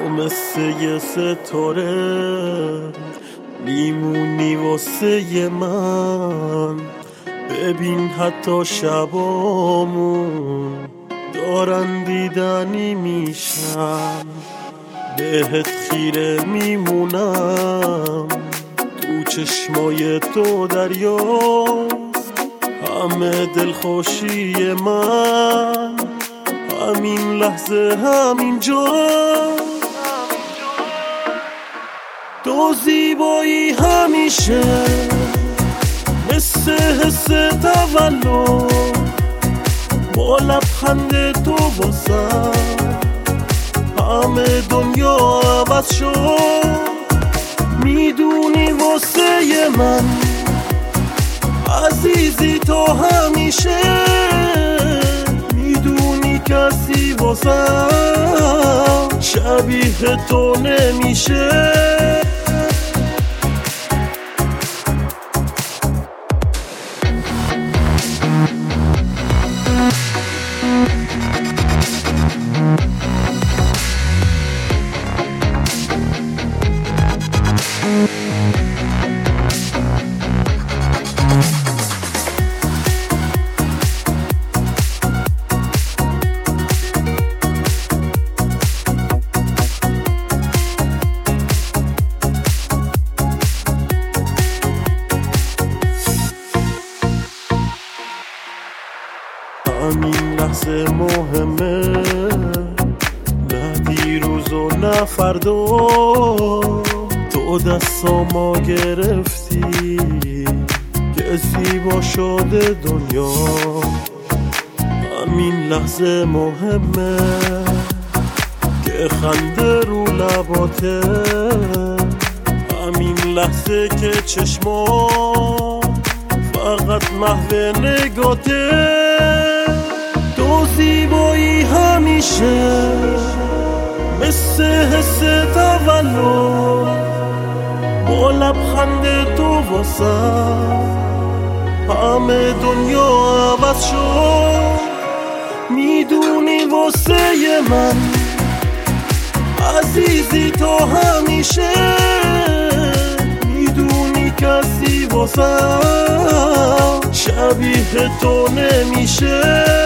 مثل یه ستاره میمونی واسه من. ببین حتی شبامون دارن دیدنی میشن، بهت خیره میمونم، تو چشمای تو دریاست همه دلخوشی من، همین لحظه همینجا. تو زیبایی همیشه مثل حس تولد، با لبخند تو واسم همه دنیا عوض شد. میدونی واسه من عزیزی تو همیشه، میدونی کسی واسم شبیه تو نمیشه. همین لحظه مهمه، نه دیروز و نه فردا. تو دستامو گرفتی که زیبا شده دنیا. همین لحظه مهمه که خنده رو لباته، همین لحظه که چشمام فقط محو نگاته. تو زیبایی همیشه مثل حس تولد، با لبخند تو واسم همه دنیا عوض شد. میدونی واسه من عزیزی تو همیشه، میدونی کسی واسم شبیه تو نمیشه.